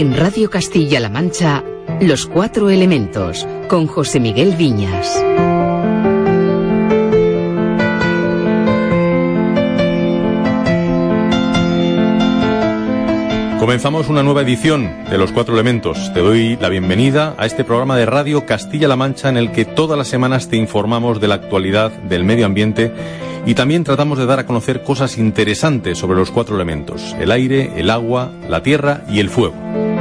En Radio Castilla-La Mancha, Los Cuatro Elementos, con José Miguel Viñas. Comenzamos una nueva edición de Los Cuatro Elementos. Te doy la bienvenida a este programa de Radio Castilla-La Mancha en el que todas las semanas te informamos de la actualidad del medio ambiente y también tratamos de dar a conocer cosas interesantes sobre los cuatro elementos: el aire, el agua, la tierra y el fuego.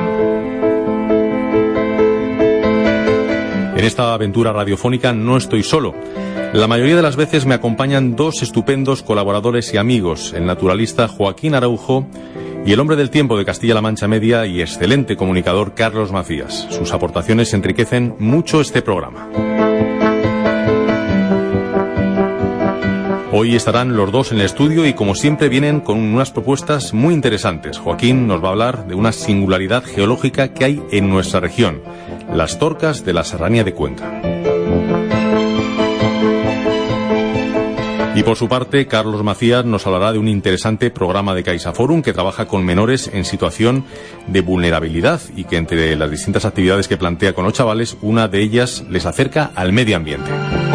En esta aventura radiofónica no estoy solo. La mayoría de las veces me acompañan dos estupendos colaboradores y amigos: el naturalista Joaquín Araujo y el hombre del tiempo de Castilla-La Mancha Media y excelente comunicador Carlos Macías. Sus aportaciones enriquecen mucho este programa. Hoy estarán los dos en el estudio y, como siempre, vienen con unas propuestas muy interesantes. Joaquín nos va a hablar de una singularidad geológica que hay en nuestra región: las torcas de la Serranía de Cuenca. Y por su parte, Carlos Macías nos hablará de un interesante programa de CaixaForum que trabaja con menores en situación de vulnerabilidad y que, entre las distintas actividades que plantea con los chavales, una de ellas les acerca al medio ambiente.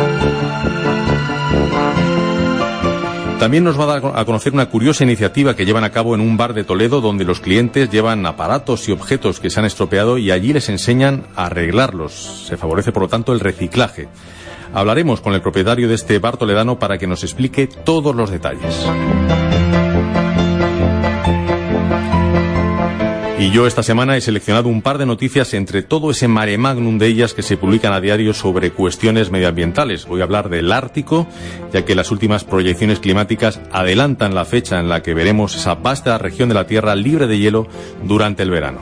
También nos va a dar a conocer una curiosa iniciativa que llevan a cabo en un bar de Toledo, donde los clientes llevan aparatos y objetos que se han estropeado y allí les enseñan a arreglarlos. Se favorece, por lo tanto, el reciclaje. Hablaremos con el propietario de este bar toledano para que nos explique todos los detalles. Y yo esta semana he seleccionado un par de noticias entre todo ese mare magnum de ellas que se publican a diario sobre cuestiones medioambientales. Voy a hablar del Ártico, ya que las últimas proyecciones climáticas adelantan la fecha en la que veremos esa vasta región de la Tierra libre de hielo durante el verano.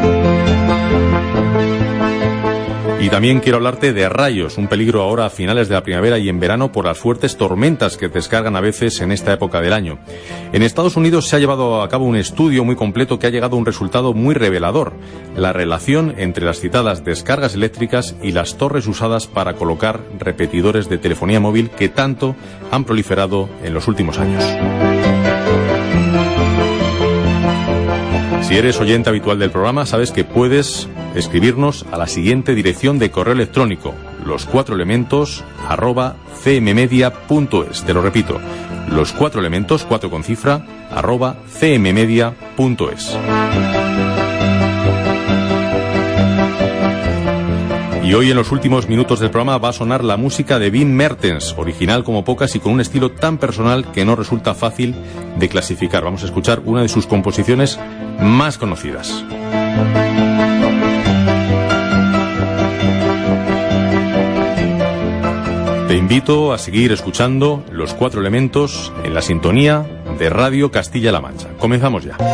Y también quiero hablarte de rayos, un peligro ahora a finales de la primavera y en verano por las fuertes tormentas que descargan a veces en esta época del año. En Estados Unidos se ha llevado a cabo un estudio muy completo que ha llegado a un resultado muy revelador: la relación entre las citadas descargas eléctricas y las torres usadas para colocar repetidores de telefonía móvil que tanto han proliferado en los últimos años. Si eres oyente habitual del programa, sabes que puedes escribirnos a la siguiente dirección de correo electrónico: loscuatroelementos@cmmedia.es. Te lo repito: loscuatroelementos, 4 con cifra, @cmmedia.es. Y hoy, en los últimos minutos del programa, va a sonar la música de Wim Mertens, original como pocas y con un estilo tan personal que no resulta fácil de clasificar. Vamos a escuchar una de sus composiciones más conocidas. Te invito a seguir escuchando Los Cuatro Elementos en la sintonía de Radio Castilla-La Mancha. Comenzamos ya.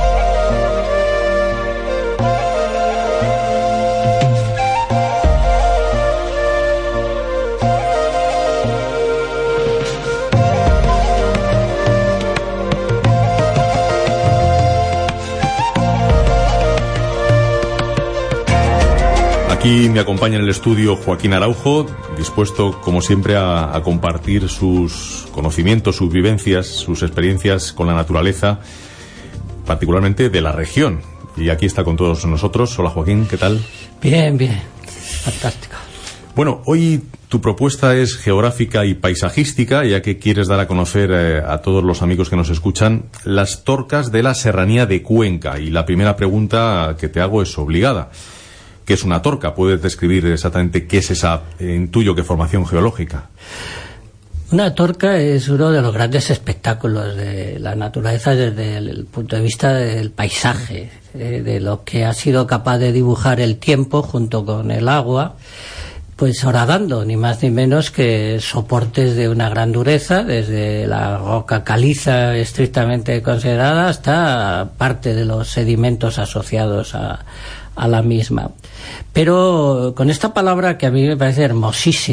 Aquí me acompaña en el estudio Joaquín Araujo, dispuesto, como siempre, a compartir sus conocimientos, sus vivencias, sus experiencias con la naturaleza, particularmente de la región. Y aquí está con todos nosotros. Hola, Joaquín, ¿qué tal? Bien, bien. Fantástico. Bueno, hoy tu propuesta es geográfica y paisajística, ya que quieres dar a conocer a todos los amigos que nos escuchan las torcas de la Serranía de Cuenca. Y la primera pregunta que te hago es obligada: ¿qué es una torca? ¿Puedes describir exactamente qué es esa, intuyo, que formación geológica? Una torca es uno de los grandes espectáculos de la naturaleza desde el punto de vista del paisaje, de lo que ha sido capaz de dibujar el tiempo junto con el agua, pues horadando ni más ni menos que soportes de una gran dureza, desde la roca caliza estrictamente considerada hasta parte de los sedimentos asociados a la misma. Pero con esta palabra, que a mí me parece hermosísima,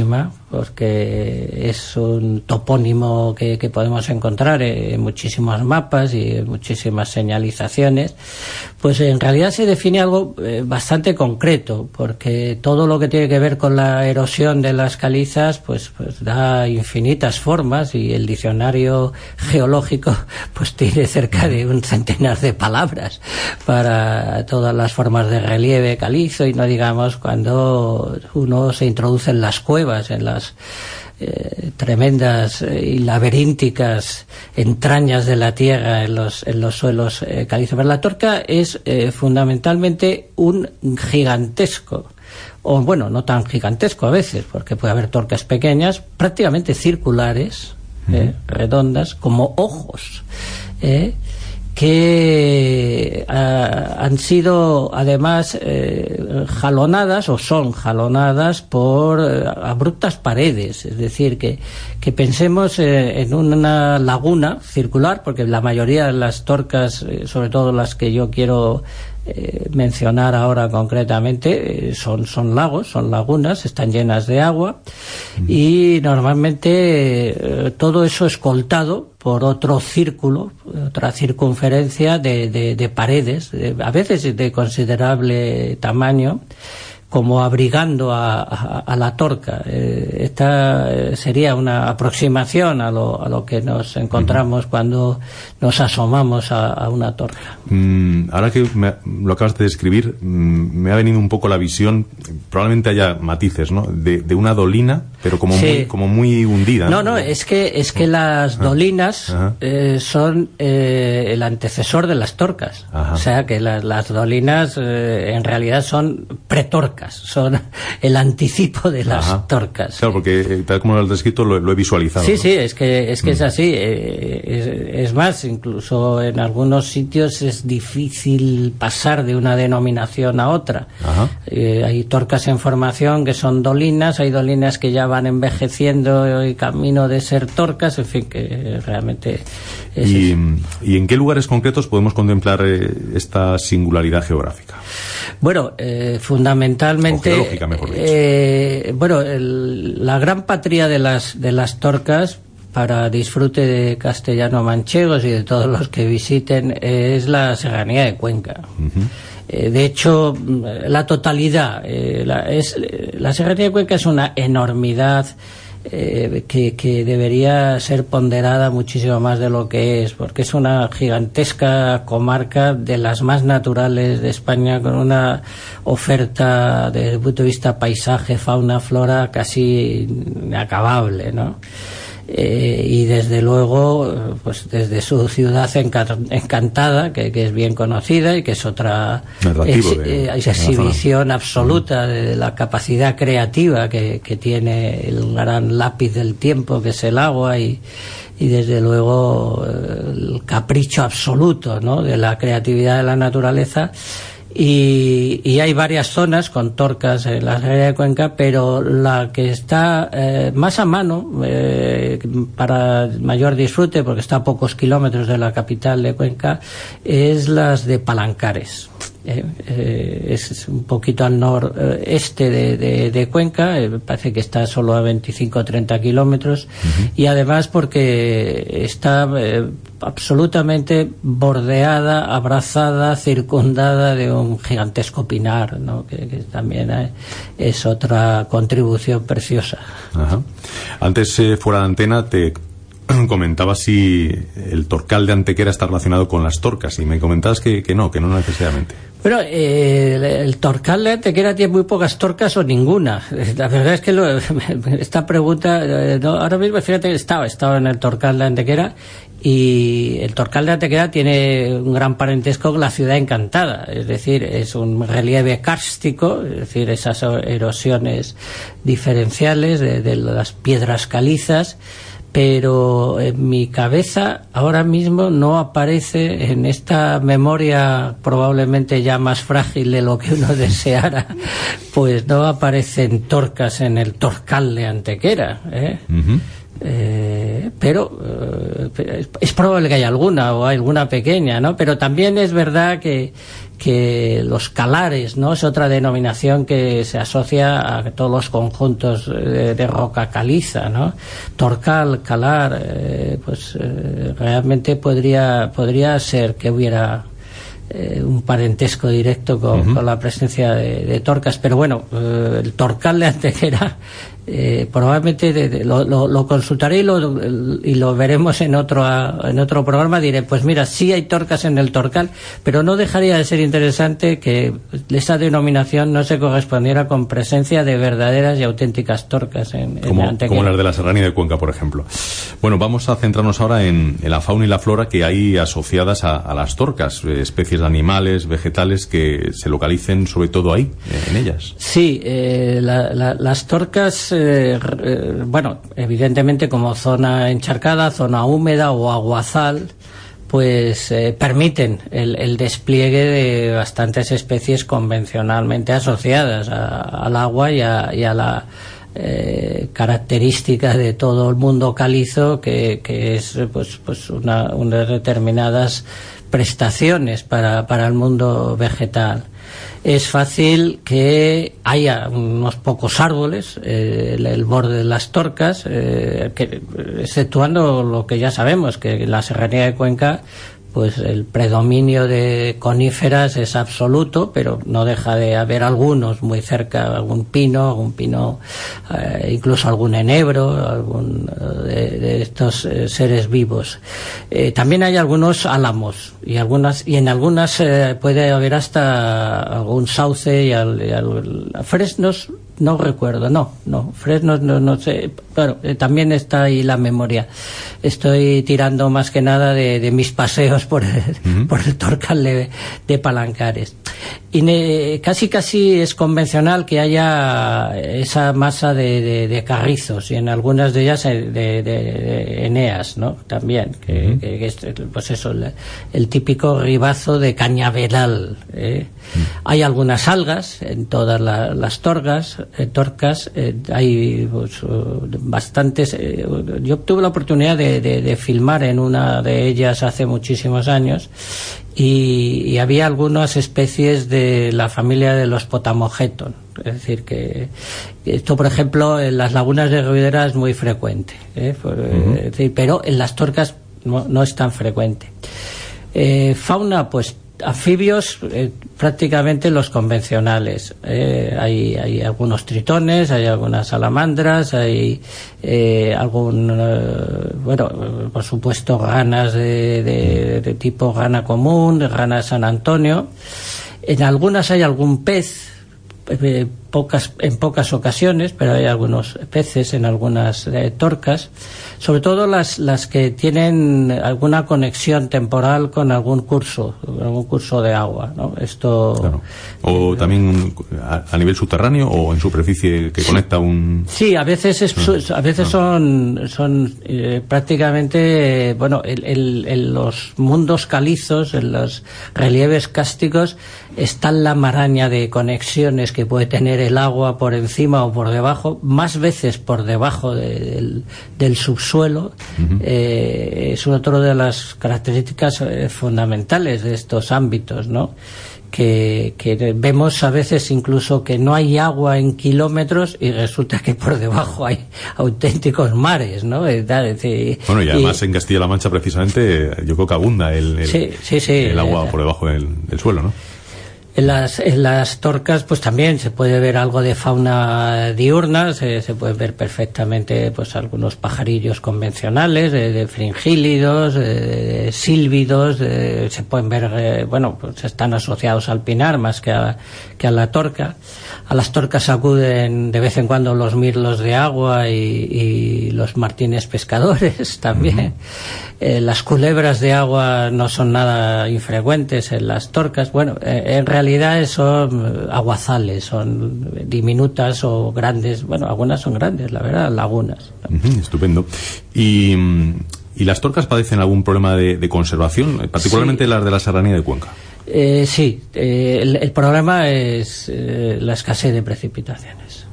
porque es un topónimo que podemos encontrar en muchísimos mapas y en muchísimas señalizaciones, pues en realidad se define algo bastante concreto, porque todo lo que tiene que ver con la erosión de las calizas pues da infinitas formas, y el diccionario geológico pues tiene cerca de un centenar de palabras para todas las formas de relieve calizo, y no digamos cuando uno se introduce en las cuevas, en las tremendas y laberínticas entrañas de la tierra, en los suelos calizos. Pero la Torca es fundamentalmente un gigantesco, o bueno, no tan gigantesco a veces, porque puede haber torcas pequeñas, prácticamente circulares, redondas, como ojos, que han sido además jalonadas, o son jalonadas por abruptas paredes. Es decir, que pensemos en una laguna circular, porque la mayoría de las torcas, sobre todo las que yo quiero mencionar ahora concretamente, son lagos, son lagunas, están llenas de agua, y normalmente todo eso escoltado por otro círculo, otra circunferencia de paredes, a veces de considerable tamaño, como abrigando a la Torca. Esta sería una aproximación a lo que nos encontramos cuando nos asomamos a una Torca. Ahora que lo acabas de describir, me ha venido un poco la visión, probablemente haya matices, ¿no?, de una dolina, pero como muy hundida. No, es que las dolinas son el antecesor de las torcas. O sea que las dolinas en realidad son pretorcas, son el anticipo de las torcas. Claro, porque tal como lo has descrito lo he visualizado. Sí, ¿no? Sí, es que es así. Es más, incluso en algunos sitios es difícil pasar de una denominación a otra. Hay torcas en formación que son dolinas, hay dolinas que ya van envejeciendo y camino de ser torcas, en fin, que realmente es ¿Y en qué lugares concretos podemos contemplar esta singularidad geográfica? Bueno, fundamentalmente, o geológica, mejor dicho. La gran patria de las torcas, para disfrute de castellano-manchegos y de todos los que visiten, es la Serranía de Cuenca. De hecho, la totalidad, la Serranía de Cuenca es una enormidad que debería ser ponderada muchísimo más de lo que es, porque es una gigantesca comarca de las más naturales de España, con una oferta desde el punto de vista paisaje, fauna, flora casi inacabable, ¿no? Y desde luego, pues desde su ciudad encantada, que es bien conocida y que es otra exhibición absoluta de la capacidad creativa que tiene el gran lápiz del tiempo, que es el agua, y desde luego el capricho absoluto, ¿no?, de la creatividad de la naturaleza. Y hay varias zonas con torcas en la Serranía de Cuenca, pero la que está más a mano para mayor disfrute, porque está a pocos kilómetros de la capital de Cuenca, es las de Palancares. Es un poquito al noreste de Cuenca, parece que está solo a 25 o 30 kilómetros, y además porque está absolutamente bordeada, abrazada, circundada de un gigantesco pinar, ¿no?, que también es otra contribución preciosa. Antes, fuera de antena, te comentaba si el Torcal de Antequera está relacionado con las torcas, y me comentabas que no necesariamente. Bueno, el Torcal de Antequera tiene muy pocas torcas o ninguna. La verdad es que esta pregunta, ahora mismo, fíjate, estaba en el Torcal de Antequera, y el Torcal de Antequera tiene un gran parentesco con la Ciudad Encantada, es decir, es un relieve kárstico, es decir, esas erosiones diferenciales de las piedras calizas, pero en mi cabeza ahora mismo no aparece, en esta memoria probablemente ya más frágil de lo que uno deseara, pues no aparecen torcas en el Torcal de Antequera, pero es probable que haya alguna, o alguna pequeña, ¿no? Pero también es verdad que que los calares, ¿no? Es otra denominación que se asocia a todos los conjuntos de roca caliza, ¿no? Torcal, calar, realmente podría ser que hubiera un parentesco directo con la presencia de torcas, pero bueno, el torcal de Antequera probablemente lo consultaré y lo veremos en otro programa. Diré, pues mira, sí hay torcas en el torcal, pero no dejaría de ser interesante que esa denominación no se correspondiera con presencia de verdaderas y auténticas torcas en Antequera. Como las de la Serranía de Cuenca, por ejemplo. Bueno, vamos a centrarnos ahora en la fauna y la flora que hay asociadas a las torcas, especies de animales, vegetales que se localicen sobre todo ahí, en ellas. Sí, las torcas, bueno, evidentemente como zona encharcada, zona húmeda o aguazal, pues permiten el despliegue de bastantes especies convencionalmente asociadas al agua y a la característica de todo el mundo calizo que es pues unas determinadas prestaciones para el mundo vegetal. Es fácil que haya unos pocos árboles el borde de las torcas, exceptuando lo que ya sabemos, que en la Serranía de Cuenca pues el predominio de coníferas es absoluto, pero no deja de haber algunos muy cerca, algún pino, incluso algún enebro, de estos seres vivos. También hay algunos álamos y en algunas puede haber hasta algún sauce y fresnos. No recuerdo, fresnos no sé, claro, también está ahí la memoria. Estoy tirando más que nada de mis paseos por el Torcal de Palancares. Y casi es convencional que haya esa masa de carrizos, y en algunas de ellas de eneas, ¿no? También, que es, pues eso, el típico ribazo de cañaveral. Hay algunas algas en todas las torcas, hay pues, bastantes. Yo tuve la oportunidad de filmar en una de ellas hace muchísimos años, y había algunas especies de la familia de los Potamogeton. Es decir, que esto, por ejemplo, en las lagunas de Ruidera es muy frecuente, es decir, pero en las torcas no es tan frecuente. Fauna, pues anfibios, prácticamente los convencionales. Hay algunos tritones, hay algunas salamandras, hay por supuesto ranas de tipo rana común, rana de San Antonio. En algunas hay algún pez, en pocas ocasiones, pero hay algunos peces en algunas torcas, sobre todo las que tienen alguna conexión temporal con algún curso de agua, ¿no? Esto, claro. O también a nivel subterráneo o en superficie que conecta un... Sí, a veces son prácticamente, en los mundos calizos, en los relieves cársticos, está la maraña de conexiones que puede tener el agua por encima o por debajo, más veces por debajo del subsuelo. Es otra de las características fundamentales de estos ámbitos, ¿no? Que vemos a veces incluso que no hay agua en kilómetros y resulta que por debajo hay auténticos mares, ¿no? Bueno, y además en Castilla-La Mancha precisamente yo creo que abunda el agua por debajo del suelo, ¿no? En las torcas pues también se puede ver algo de fauna diurna, se pueden ver perfectamente pues algunos pajarillos convencionales, de fringílidos, de sílvidos, se pueden ver, pues están asociados al pinar más que a la torca. A las torcas acuden de vez en cuando los mirlos de agua y los martines pescadores también. Las culebras de agua no son nada infrecuentes en las torcas. En realidad son aguazales, son diminutas o grandes, algunas son grandes, la verdad, lagunas. Estupendo. Y las torcas padecen algún problema de conservación, particularmente las de la Serranía de Cuenca. Sí, el problema es la escasez de precipitaciones.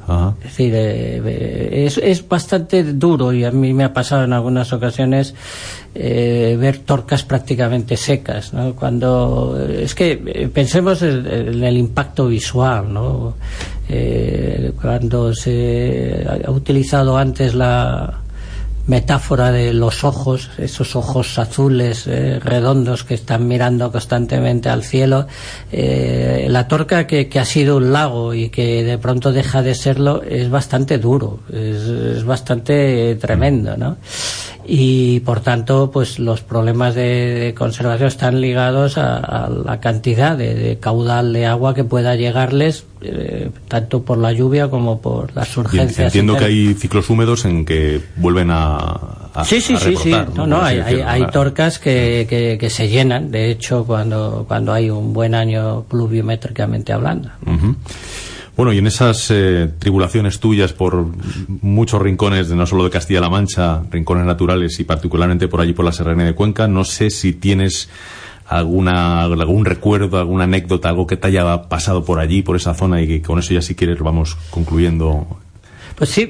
Es decir, es bastante duro, y a mí me ha pasado en algunas ocasiones ver torcas prácticamente secas, ¿no? Cuando es que pensemos en el impacto visual, ¿no? Cuando se ha utilizado antes la metáfora de los ojos, esos ojos azules redondos que están mirando constantemente al cielo, la torca que ha sido un lago y que de pronto deja de serlo, es bastante duro, es bastante tremendo, ¿no? Y por tanto, pues los problemas de conservación están ligados a la cantidad de caudal de agua que pueda llegarles, tanto por la lluvia como por las urgencias. Entiendo que hay ciclos húmedos en que vuelven a sí. No, hay torcas que se llenan, de hecho, cuando hay un buen año pluviométricamente hablando. Uh-huh. Bueno, y en esas tribulaciones tuyas por muchos rincones, no solo de Castilla-La Mancha, rincones naturales y particularmente por allí por la Serranía de Cuenca, no sé si tienes algún recuerdo, alguna anécdota, algo que te haya pasado por allí, por esa zona, y que con eso ya, si quieres, vamos concluyendo. Pues sí,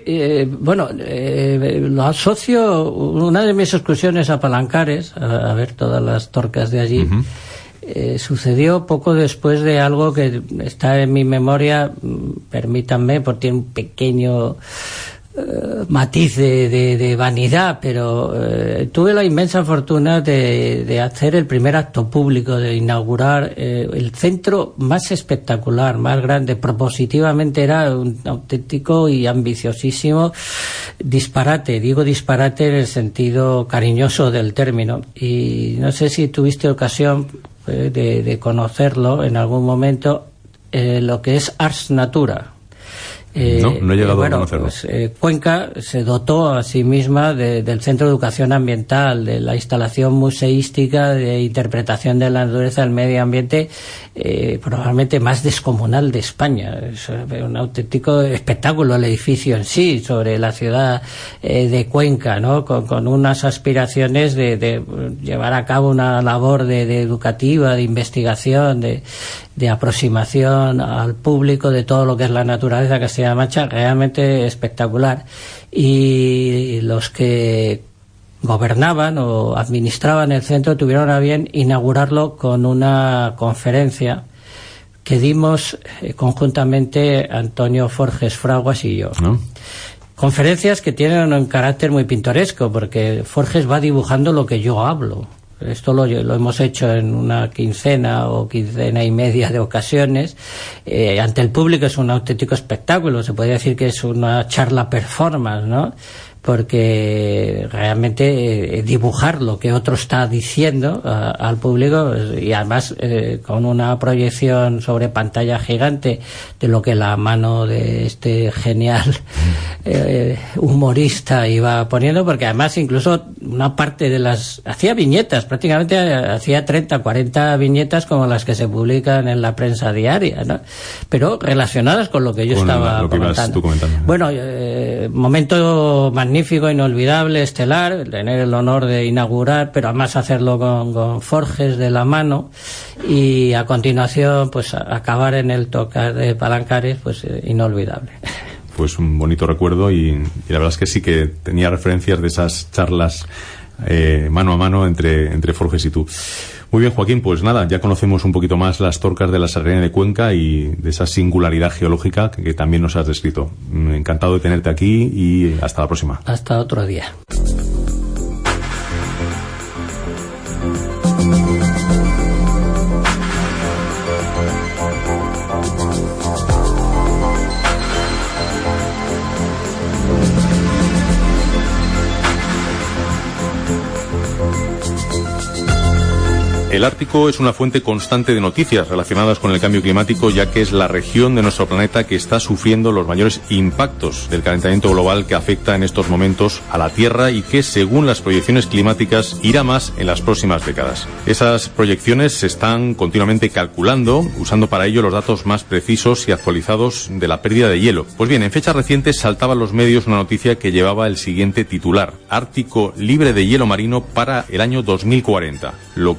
lo asocio, una de mis excursiones a Palancares, a ver todas las torcas de allí. Uh-huh. Sucedió poco después de algo que está en mi memoria, permítanme, porque tiene un pequeño matiz de vanidad, pero tuve la inmensa fortuna de hacer el primer acto público, de inaugurar el centro más espectacular, más grande. Propositivamente era un auténtico y ambiciosísimo disparate. Digo disparate en el sentido cariñoso del término, y no sé si tuviste ocasión de conocerlo en algún momento, lo que es Ars Natura. No he llegado a conocerlo. Pues, Cuenca se dotó a sí misma del Centro de Educación Ambiental, de la instalación museística de interpretación de la naturaleza del medio ambiente, probablemente más descomunal de España. Es un auténtico espectáculo el edificio en sí, sobre la ciudad de Cuenca, ¿no? Con unas aspiraciones de llevar a cabo una labor de educativa, de investigación, de aproximación al público de todo lo que es la naturaleza Castilla-La Mancha, realmente espectacular. Y los que gobernaban o administraban el centro tuvieron a bien inaugurarlo con una conferencia que dimos conjuntamente Antonio Forges Fraguas y yo. ¿No? Conferencias que tienen un carácter muy pintoresco, porque Forges va dibujando lo que yo hablo. Esto lo hemos hecho en una quincena o quincena y media de ocasiones. Ante el público es un auténtico espectáculo, se podría decir que es una charla performance, ¿no? Porque realmente dibujar lo que otro está diciendo al público, y además con una proyección sobre pantalla gigante de lo que la mano de este genial humorista iba poniendo, porque además incluso una parte de las... hacía viñetas, prácticamente hacía 30, 40 viñetas como las que se publican en la prensa diaria, ¿no? Pero relacionadas con lo que yo estaba comentando. Bueno, momento magnífico, inolvidable, estelar, tener el honor de inaugurar, pero además hacerlo con Forges de la mano, y a continuación pues acabar en el tocar de Palancares, pues inolvidable. Pues un bonito recuerdo, y la verdad es que sí que tenía referencias de esas charlas mano a mano entre Forges y tú. Muy bien, Joaquín, pues nada, ya conocemos un poquito más las torcas de la Serranía de Cuenca y de esa singularidad geológica que también nos has descrito. Encantado de tenerte aquí y hasta la próxima. Hasta otro día. El Ártico es una fuente constante de noticias relacionadas con el cambio climático, ya que es la región de nuestro planeta que está sufriendo los mayores impactos del calentamiento global que afecta en estos momentos a la Tierra, y que, según las proyecciones climáticas, irá más en las próximas décadas. Esas proyecciones se están continuamente calculando, usando para ello los datos más precisos y actualizados de la pérdida de hielo. Pues bien, en fechas recientes saltaba a los medios una noticia que llevaba el siguiente titular: Ártico libre de hielo marino para el año 2040, lo que adelanta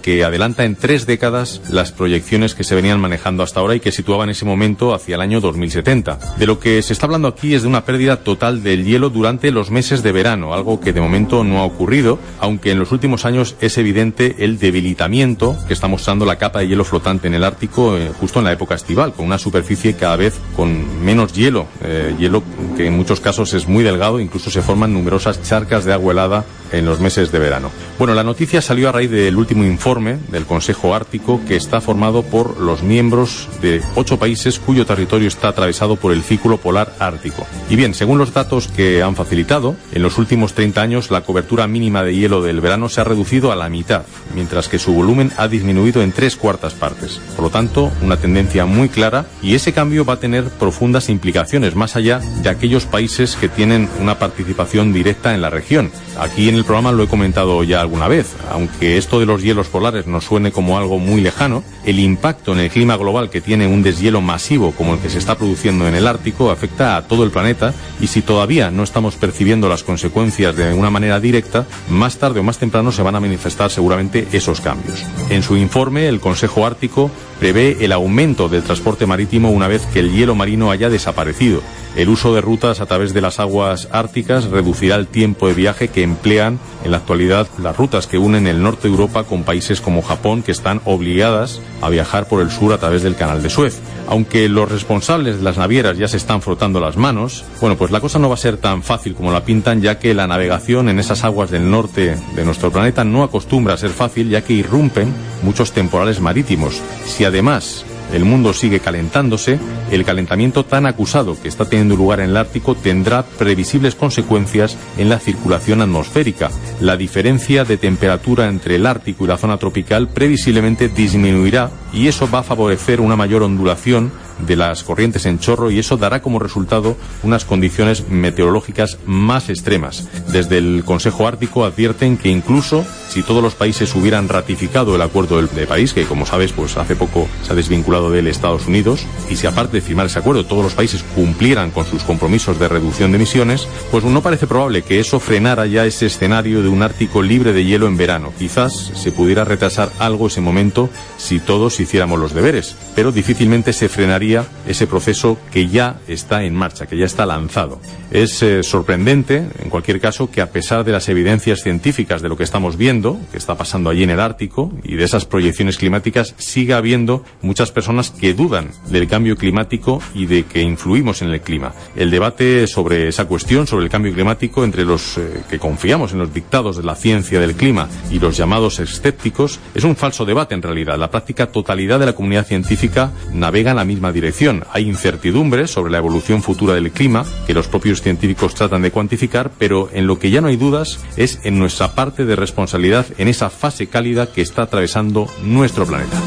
adelanta en 3 décadas las proyecciones que se venían manejando hasta ahora y que situaban ese momento hacia el año 2070. De lo que se está hablando aquí es de una pérdida total del hielo durante los meses de verano, algo que de momento no ha ocurrido, aunque en los últimos años es evidente el debilitamiento que está mostrando la capa de hielo flotante en el Ártico justo en la época estival, con una superficie cada vez con menos hielo, hielo que en muchos casos es muy delgado, incluso se forman numerosas charcas de agua helada en los meses de verano. Bueno, la noticia salió a raíz del último informe del Consejo Ártico, que está formado por los miembros de 8 países cuyo territorio está atravesado por el círculo polar ártico. Y bien, según los datos que han facilitado, en los últimos 30 años la cobertura mínima de hielo del verano se ha reducido a la mitad, mientras que su volumen ha disminuido en 3/4 partes. Por lo tanto, una tendencia muy clara, y ese cambio va a tener profundas implicaciones más allá de aquellos países que tienen una participación directa en la región. Aquí en el programa lo he comentado ya alguna vez, aunque esto de los hielos polares nos suene como algo muy lejano, el impacto en el clima global que tiene un deshielo masivo como el que se está produciendo en el Ártico afecta a todo el planeta, y si todavía no estamos percibiendo las consecuencias de una manera directa, más tarde o más temprano se van a manifestar seguramente esos cambios. En su informe, el Consejo Ártico prevé el aumento del transporte marítimo una vez que el hielo marino haya desaparecido. El uso de rutas a través de las aguas árticas reducirá el tiempo de viaje que emplean en la actualidad las rutas que unen el norte de Europa con países como Japón, que están obligadas a viajar por el sur a través del Canal de Suez. Aunque los responsables de las navieras ya se están frotando las manos, bueno, pues la cosa no va a ser tan fácil como la pintan, ya que la navegación en esas aguas del norte de nuestro planeta no acostumbra a ser fácil, ya que irrumpen muchos temporales marítimos. Si además el mundo sigue calentándose, el calentamiento tan acusado que está teniendo lugar en el Ártico tendrá previsibles consecuencias en la circulación atmosférica. La diferencia de temperatura entre el Ártico y la zona tropical previsiblemente disminuirá, y eso va a favorecer una mayor ondulación de las corrientes en chorro, y eso dará como resultado unas condiciones meteorológicas más extremas. Desde el Consejo Ártico advierten que incluso si todos los países hubieran ratificado el Acuerdo de París, que como sabes pues hace poco se ha desvinculado de él Estados Unidos, y si aparte de firmar ese acuerdo todos los países cumplieran con sus compromisos de reducción de emisiones, pues no parece probable que eso frenara ya ese escenario de un Ártico libre de hielo en verano. Quizás se pudiera retrasar algo ese momento si todos hiciéramos los deberes, pero difícilmente se frenaría ese proceso que ya está en marcha, que ya está lanzado. Es sorprendente, en cualquier caso, que a pesar de las evidencias científicas de lo que estamos viendo, que está pasando allí en el Ártico, y de esas proyecciones climáticas, siga habiendo muchas personas que dudan del cambio climático y de que influimos en el clima. El debate sobre esa cuestión, sobre el cambio climático, entre los que confiamos en los dictados de la ciencia del clima y los llamados escépticos, es un falso debate en realidad. La práctica totalidad de la comunidad científica navega en la misma dirección. Hay incertidumbres sobre la evolución futura del clima, que los propios científicos tratan de cuantificar, pero en lo que ya no hay dudas es en nuestra parte de responsabilidad en esa fase cálida que está atravesando nuestro planeta.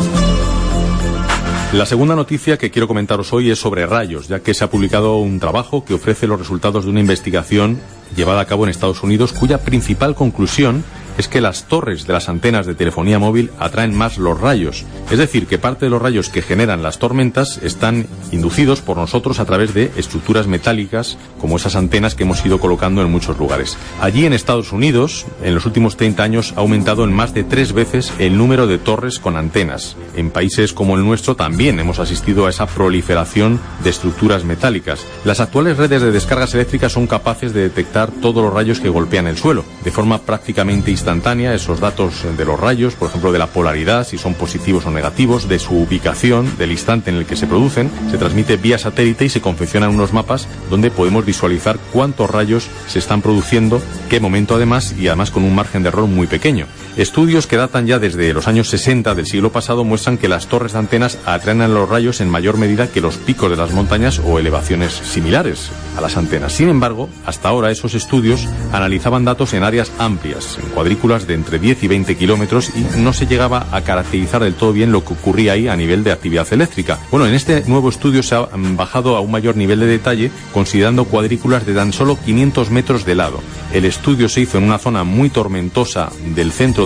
La segunda noticia que quiero comentaros hoy es sobre rayos, ya que se ha publicado un trabajo que ofrece los resultados de una investigación llevada a cabo en Estados Unidos, cuya principal conclusión es que las torres de las antenas de telefonía móvil atraen más los rayos. Es decir, que parte de los rayos que generan las tormentas están inducidos por nosotros a través de estructuras metálicas, como esas antenas que hemos ido colocando en muchos lugares. Allí en Estados Unidos, en los últimos 30 años, ha aumentado en más de 3 veces el número de torres con antenas. En países como el nuestro también hemos asistido a esa proliferación de estructuras metálicas. Las actuales redes de descargas eléctricas son capaces de detectar todos los rayos que golpean el suelo, de forma prácticamente instantánea, esos datos de los rayos, por ejemplo de la polaridad, si son positivos o negativos, de su ubicación, del instante en el que se producen, se transmite vía satélite y se confeccionan unos mapas donde podemos visualizar cuántos rayos se están produciendo, qué momento además, y además con un margen de error muy pequeño. Estudios que datan ya desde los años 60 del siglo pasado muestran que las torres de antenas atraen a los rayos en mayor medida que los picos de las montañas o elevaciones similares a las antenas. Sin embargo, hasta ahora esos estudios analizaban datos en áreas amplias, en cuadrículas de entre 10 y 20 kilómetros, y no se llegaba a caracterizar del todo bien lo que ocurría ahí a nivel de actividad eléctrica. Bueno, en este nuevo estudio se ha bajado a un mayor nivel de detalle, considerando cuadrículas de tan solo 500 metros de lado. El estudio se hizo en una zona muy tormentosa del centro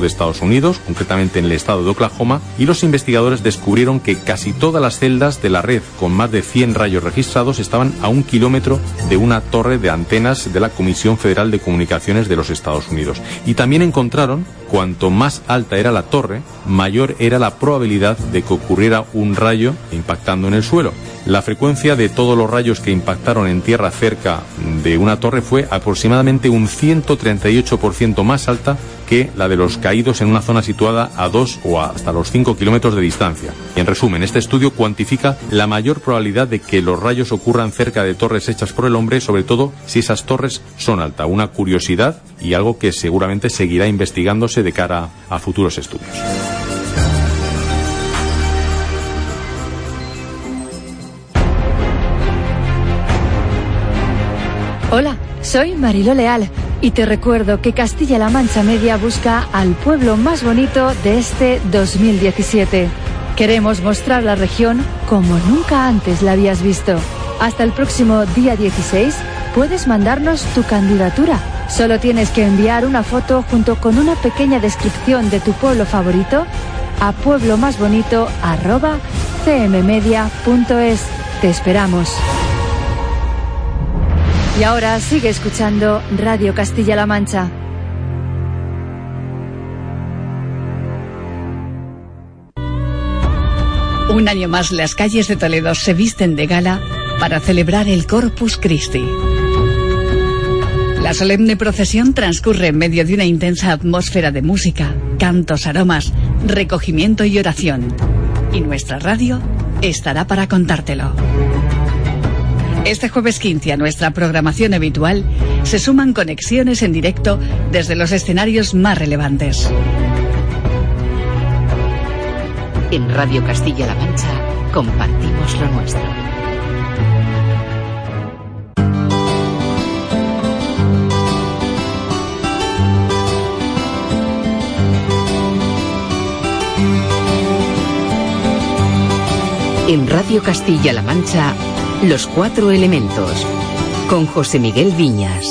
de Estados Unidos, concretamente en el estado de Oklahoma, y los investigadores descubrieron que casi todas las celdas de la red con más de 100 rayos registrados estaban a 1 kilómetro de una torre de antenas de la Comisión Federal de Comunicaciones de los Estados Unidos. Y también encontraron, cuanto más alta era la torre, mayor era la probabilidad de que ocurriera un rayo impactando en el suelo. La frecuencia de todos los rayos que impactaron en tierra cerca de una torre fue aproximadamente un 138% más alta que la de los caídos en una zona situada a 2 o hasta los 5 kilómetros de distancia. Y en resumen, este estudio cuantifica la mayor probabilidad de que los rayos ocurran cerca de torres hechas por el hombre, sobre todo si esas torres son altas. Una curiosidad y algo que seguramente seguirá investigándose de cara a futuros estudios. Hola, soy Mariló Leal y te recuerdo que Castilla-La Mancha Media busca al pueblo más bonito de este 2017. Queremos mostrar la región como nunca antes la habías visto. Hasta el próximo día 16 puedes mandarnos tu candidatura. Solo tienes que enviar una foto junto con una pequeña descripción de tu pueblo favorito a pueblomasbonito@cmmedia.es. Te esperamos. Y ahora sigue escuchando Radio Castilla-La Mancha. Un año más las calles de Toledo se visten de gala para celebrar el Corpus Christi. La solemne procesión transcurre en medio de una intensa atmósfera de música, cantos, aromas, recogimiento y oración. Y nuestra radio estará para contártelo. Este jueves 15 a nuestra programación habitual se suman conexiones en directo desde los escenarios más relevantes. En Radio Castilla-La Mancha compartimos lo nuestro. En Radio Castilla-La Mancha, Los Cuatro Elementos, con José Miguel Viñas.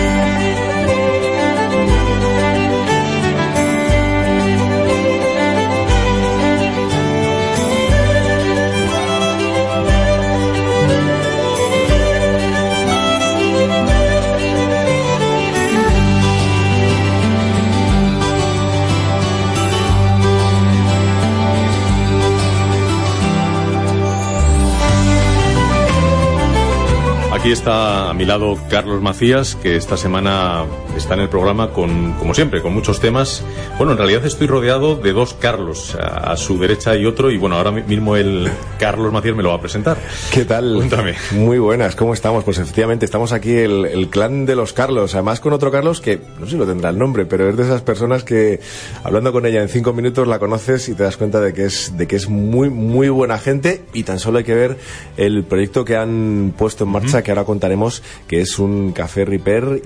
Aquí está a mi lado Carlos Macías, que esta semana está en el programa como siempre, con muchos temas. Bueno, en realidad estoy rodeado de dos Carlos, a su derecha y otro, y bueno, ahora mismo el Carlos Macías me lo va a presentar. ¿Qué tal? Cuéntame. Muy buenas, ¿cómo estamos? Pues efectivamente, estamos aquí el clan de los Carlos, además con otro Carlos que, no sé si lo tendrá el nombre, pero es de esas personas que, hablando con ella en 5 minutos, la conoces y te das cuenta de que es muy, muy buena gente, y tan solo hay que ver el proyecto que han puesto en marcha, que ahora contaremos, que es un café Riper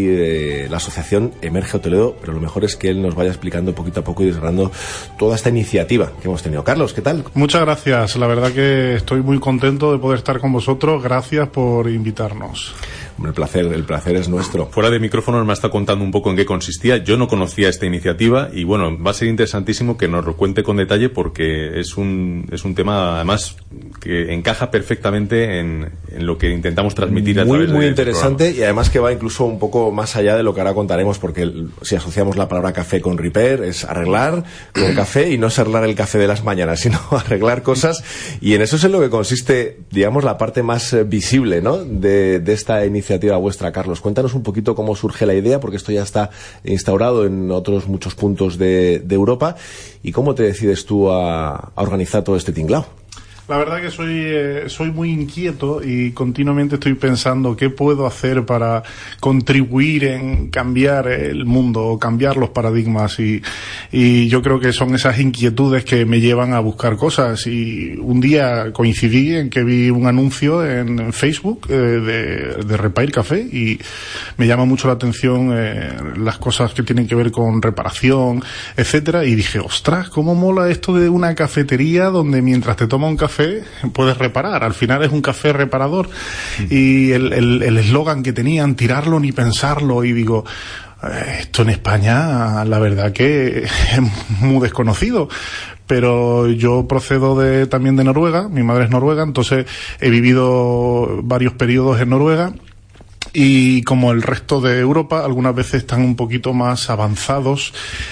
y la asociación Emerge Toledo, pero lo mejor es que él nos vaya explicando poquito a poco y desgranando toda esta iniciativa que hemos tenido. Carlos, ¿qué tal? Muchas gracias, la verdad que estoy muy contento de poder estar con vosotros, gracias por invitarnos. El placer es nuestro. Fuera de micrófono me está contando un poco en qué consistía. Yo no conocía esta iniciativa y bueno, va a ser interesantísimo que nos lo cuente con detalle, porque es un tema además que encaja perfectamente en lo que intentamos transmitir a través de muy interesante, y además que va incluso un poco más allá de lo que ahora contaremos, porque si asociamos la palabra café con Riper, es arreglar con café, y no es arreglar el café de las mañanas, sino arreglar cosas, y en eso es en lo que consiste, digamos, la parte más visible, ¿no?, de esta iniciativa vuestra. Carlos, cuéntanos un poquito cómo surge la idea, porque esto ya está instaurado en otros muchos puntos de Europa, y cómo te decides tú a organizar todo este tinglao. La verdad que soy muy inquieto y continuamente estoy pensando qué puedo hacer para contribuir en cambiar el mundo o cambiar los paradigmas, y yo creo que son esas inquietudes que me llevan a buscar cosas. Y un día coincidí en que vi un anuncio en Facebook de Repair Café, y me llama mucho la atención las cosas que tienen que ver con reparación, etcétera, y dije, ostras, cómo mola esto de una cafetería donde mientras te toma un café puedes reparar. Al final es un café reparador. Y el eslogan que tenían, tirarlo ni pensarlo, y digo, Esto en España, la verdad que es muy desconocido. Pero yo procedo también de Noruega, mi madre es noruega, entonces he vivido varios periodos en Noruega. Y como el resto de Europa, algunas veces están un poquito más avanzados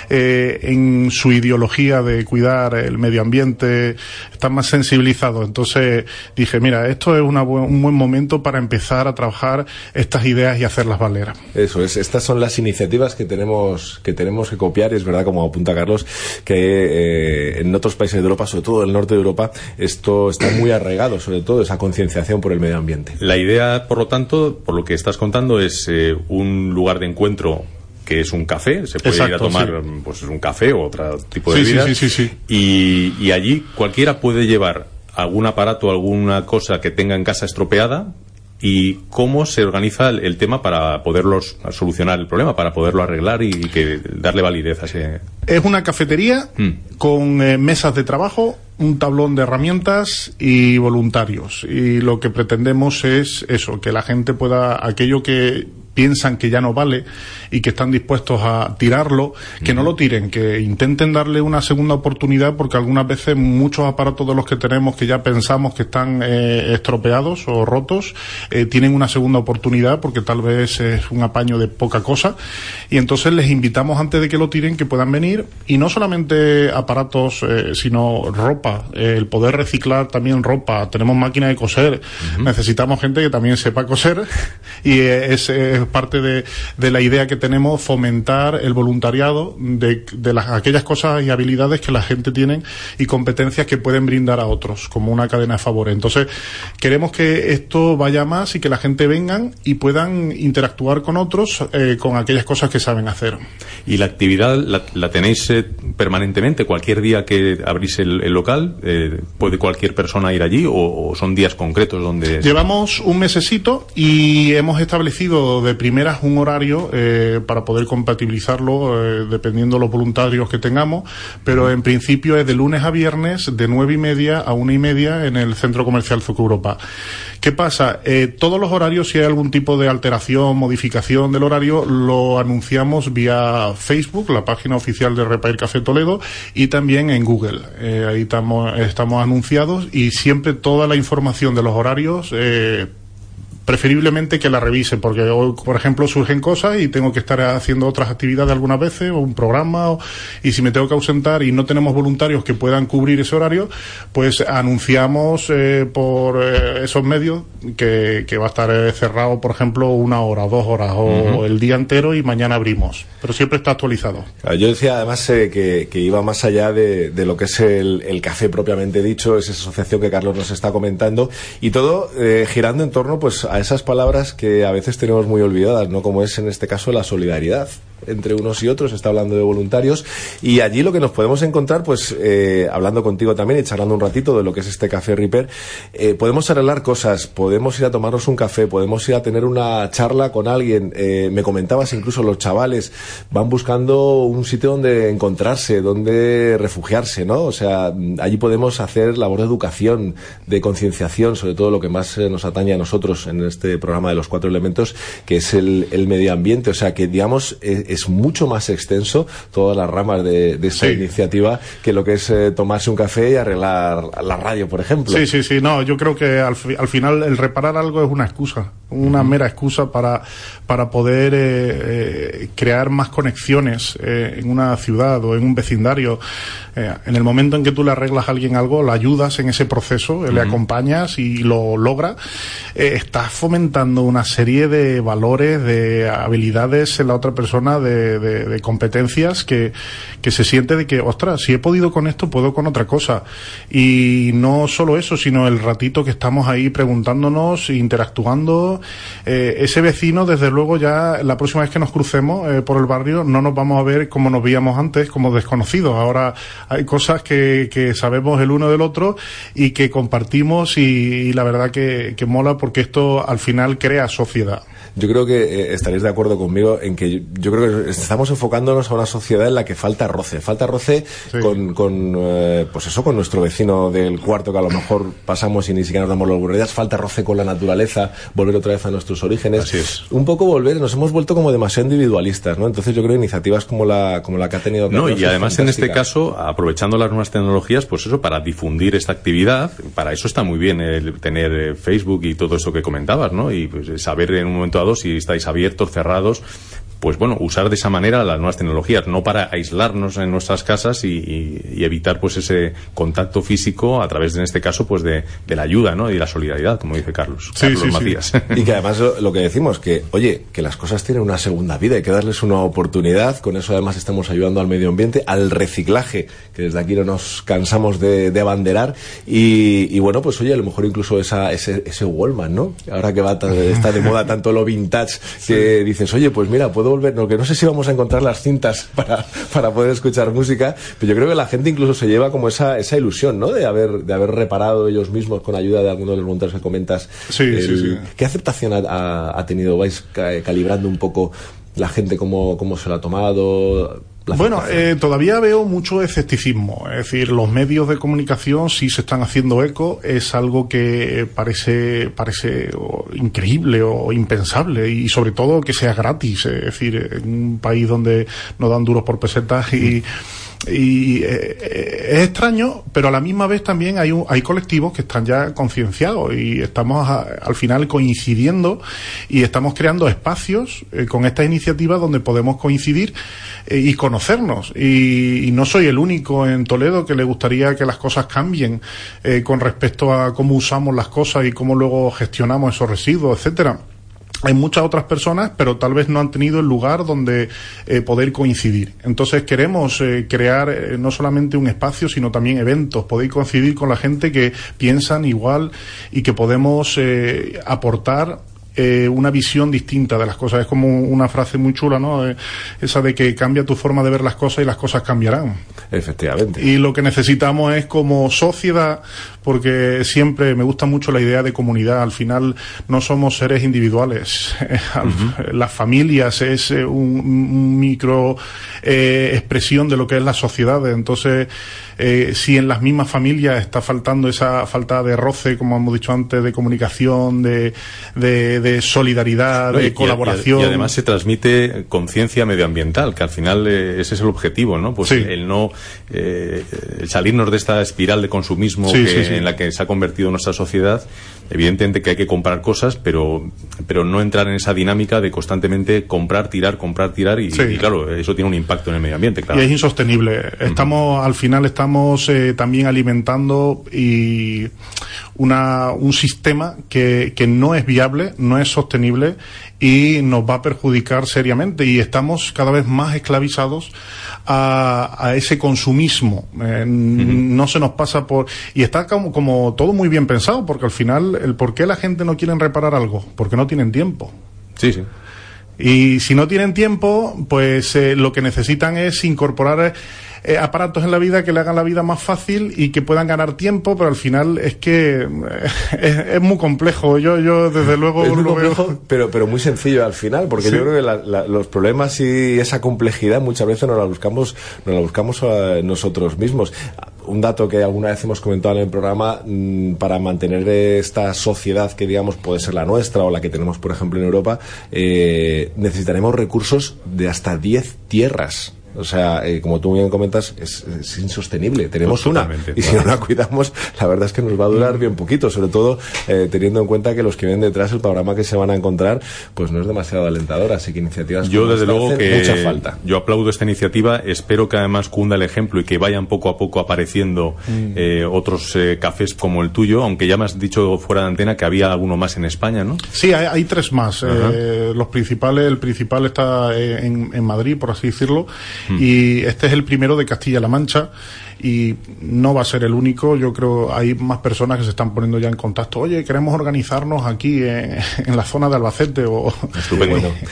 en su ideología de cuidar el medio ambiente, están más sensibilizados. Entonces dije, mira, esto es un buen momento para empezar a trabajar estas ideas y hacerlas valer. Eso es, estas son las iniciativas que tenemos que copiar, y es verdad, como apunta Carlos, que en otros países de Europa, sobre todo el norte de Europa, esto está muy arraigado, sobre todo esa concienciación por el medio ambiente. La idea, por lo tanto, por lo que estás contando, es un lugar de encuentro que es un café, se puede ir a tomar pues un café o otro tipo de bebidas, sí. Y allí cualquiera puede llevar algún aparato, alguna cosa que tenga en casa estropeada. ¿Y cómo se organiza el tema para poderlos solucionar el problema, para poderlo arreglar y que darle validez a ese...? Es una cafetería con mesas de trabajo, un tablón de herramientas y voluntarios. Y lo que pretendemos es eso, que la gente pueda, aquello que piensan que ya no vale y que están dispuestos a tirarlo, que no lo tiren, que intenten darle una segunda oportunidad, porque algunas veces muchos aparatos de los que tenemos que ya pensamos que están estropeados o rotos, tienen una segunda oportunidad porque tal vez es un apaño de poca cosa, y entonces les invitamos, antes de que lo tiren, que puedan venir, y no solamente aparatos, sino ropa, el poder reciclar también ropa. Tenemos máquina de coser, necesitamos gente que también sepa coser, y es parte de la idea que tenemos, fomentar el voluntariado de aquellas cosas y habilidades que la gente tiene y competencias que pueden brindar a otros, como una cadena de favores. Entonces queremos que esto vaya más y que la gente vengan y puedan interactuar con otros con aquellas cosas que saben hacer. ¿Y la actividad la tenéis permanentemente? ¿Cualquier día que abrís el local puede cualquier persona ir allí, o son días concretos donde...? Llevamos un mesecito y hemos establecido de primeras un horario para poder compatibilizarlo dependiendo de los voluntarios que tengamos, pero en principio es de lunes a viernes de 9:30 a 1:30 en el Centro Comercial Zoco Europa. ¿Qué pasa? Todos los horarios, si hay algún tipo de alteración, modificación del horario, lo anunciamos vía Facebook, la página oficial de Repair Café Toledo, y también en Google. Ahí estamos anunciados, y siempre toda la información de los horarios preferiblemente que la revise, porque hoy, por ejemplo, surgen cosas y tengo que estar haciendo otras actividades algunas veces, o un programa, y si me tengo que ausentar y no tenemos voluntarios que puedan cubrir ese horario, pues anunciamos por esos medios que va a estar cerrado, por ejemplo, 1 hora, 2 horas, o el día entero, y mañana abrimos, pero siempre está actualizado. Yo decía además que iba más allá de lo que es el café propiamente dicho, es esa asociación que Carlos nos está comentando, y todo girando en torno pues a esas palabras que a veces tenemos muy olvidadas, ¿no? Como es en este caso la solidaridad entre unos y otros. Está hablando de voluntarios, y allí lo que nos podemos encontrar, pues hablando contigo también y charlando un ratito de lo que es este Café Repair, podemos arreglar cosas, podemos ir a tomarnos un café, podemos ir a tener una charla con alguien. Me comentabas, incluso los chavales van buscando un sitio donde encontrarse, donde refugiarse, ¿no? O sea, allí podemos hacer labor de educación, de concienciación, sobre todo lo que más nos atañe a nosotros en este programa de los 4 elementos, que es el medio ambiente. O sea, que digamos es mucho más extenso todas las ramas de esta iniciativa que lo que es tomarse un café y arreglar la radio, por ejemplo. Sí, no, yo creo que al final el reparar algo es una excusa, una mera excusa para poder crear más conexiones en una ciudad o en un vecindario. En el momento en que tú le arreglas a alguien algo, le ayudas en ese proceso, le acompañas y lo logra, estás fomentando una serie de valores, de habilidades en la otra persona, de competencias que se siente de que, ostras, si he podido con esto, puedo con otra cosa. Y no solo eso, sino el ratito que estamos ahí preguntándonos, interactuando. Ese vecino, desde luego, ya la próxima vez que nos crucemos por el barrio, no nos vamos a ver como nos veíamos antes, como desconocidos. Ahora hay cosas que sabemos el uno del otro y que compartimos, y la verdad que mola, porque esto al final crea sociedad. yo creo que estaréis de acuerdo conmigo en que yo creo que estamos enfocándonos a una sociedad en la que falta roce sí. Pues eso, con nuestro vecino del cuarto, que a lo mejor pasamos y ni siquiera nos damos los buenos días. Falta roce con la naturaleza, volver otra vez a nuestros orígenes. Así es. Un poco volver, nos hemos vuelto como demasiado individualistas, ¿no? Entonces yo creo que iniciativas como la que ha tenido Carlos, y además en este caso, aprovechando las nuevas tecnologías, pues eso, para difundir esta actividad, para eso está muy bien el tener Facebook y todo eso que comentabas, ¿no? Y pues saber en un momento dado si estáis abiertos, cerrados, pues bueno, usar de esa manera las nuevas tecnologías, no para aislarnos en nuestras casas y evitar pues ese contacto físico a través, en este caso, pues de la ayuda, ¿no? Y la solidaridad, como dice Carlos Matías. Sí. Y que además lo que decimos, que oye, que las cosas tienen una segunda vida, hay que darles una oportunidad. Con eso además estamos ayudando al medio ambiente, al reciclaje, que desde aquí no nos cansamos de abanderar. Y bueno, pues oye, a lo mejor incluso ese Wallman, ¿no? Ahora que está de moda tanto lo vintage, que dices, oye, pues mira, puedo volver, que no sé si vamos a encontrar las cintas para poder escuchar música, pero yo creo que la gente incluso se lleva como esa ilusión, ¿no? De haber reparado ellos mismos con ayuda de alguno de los voluntarios que comentas. Sí. ¿Qué aceptación ha tenido? ¿Vais calibrando un poco la gente cómo se lo ha tomado? Bueno, todavía veo mucho escepticismo. Es decir, los medios de comunicación sí se están haciendo eco. Es algo que parece increíble o impensable, y sobre todo que sea gratis. Es decir, en un país donde nos dan duros por pesetas y es extraño, pero a la misma vez también hay colectivos que están ya concienciados, y estamos al final coincidiendo y estamos creando espacios con estas iniciativas donde podemos coincidir y conocernos. Y no soy el único en Toledo que le gustaría que las cosas cambien con respecto a cómo usamos las cosas y cómo luego gestionamos esos residuos, etcétera. Hay muchas otras personas, pero tal vez no han tenido el lugar donde poder coincidir. Entonces queremos crear no solamente un espacio, sino también eventos, poder coincidir con la gente que piensan igual y que podemos aportar una visión distinta de las cosas. Es como una frase muy chula, ¿no? Esa de que cambia tu forma de ver las cosas y las cosas cambiarán. Efectivamente. Y lo que necesitamos es, como sociedad, porque siempre me gusta mucho la idea de comunidad. Al final no somos seres individuales. Las familias es un micro expresión de lo que es la sociedad. Entonces, si en las mismas familias está faltando esa falta de roce, como hemos dicho antes, de comunicación, de solidaridad, de colaboración. Y además se transmite conciencia medioambiental, que al final ese es el objetivo, ¿no? Pues el no salirnos de esta espiral de consumismo en la que se ha convertido nuestra sociedad. Evidentemente que hay que comprar cosas, pero no entrar en esa dinámica de constantemente comprar, tirar y claro, eso tiene un impacto en el medio ambiente, claro. Y es insostenible. Al final estamos también alimentando un sistema que no es viable, no es sostenible y nos va a perjudicar seriamente, y estamos cada vez más esclavizados a ese consumismo. No se nos pasa por... Y está como todo muy bien pensado, porque al final, el por qué la gente no quiere reparar algo, porque no tienen tiempo. Sí. Y si no tienen tiempo, pues lo que necesitan es incorporar aparatos en la vida que le hagan la vida más fácil y que puedan ganar tiempo, pero al final es que es muy complejo. Yo desde luego es muy lo complejo, veo. pero muy sencillo al final, porque yo creo que los problemas y esa complejidad muchas veces nos la buscamos nosotros mismos. Un dato que alguna vez hemos comentado en el programa, para mantener esta sociedad que digamos puede ser la nuestra o la que tenemos por ejemplo en Europa, necesitaremos recursos de hasta 10 tierras. O sea, como tú bien comentas, es insostenible. Tenemos una, y si no la cuidamos, la verdad es que nos va a durar bien poquito, sobre todo teniendo en cuenta que los que vienen detrás, el panorama que se van a encontrar, pues no es demasiado alentador. Así que iniciativas yo desde luego que mucha falta. Yo aplaudo esta iniciativa, espero que además cunda el ejemplo y que vayan poco a poco apareciendo otros cafés como el tuyo, aunque ya me has dicho fuera de antena que había alguno más en España, ¿no? Sí, hay 3 más. El principal está en Madrid, por así decirlo. Y este es el primero de Castilla-La Mancha, y no va a ser el único. Yo creo hay más personas que se están poniendo ya en contacto. Oye, queremos organizarnos aquí en la zona de Albacete. Estupendo.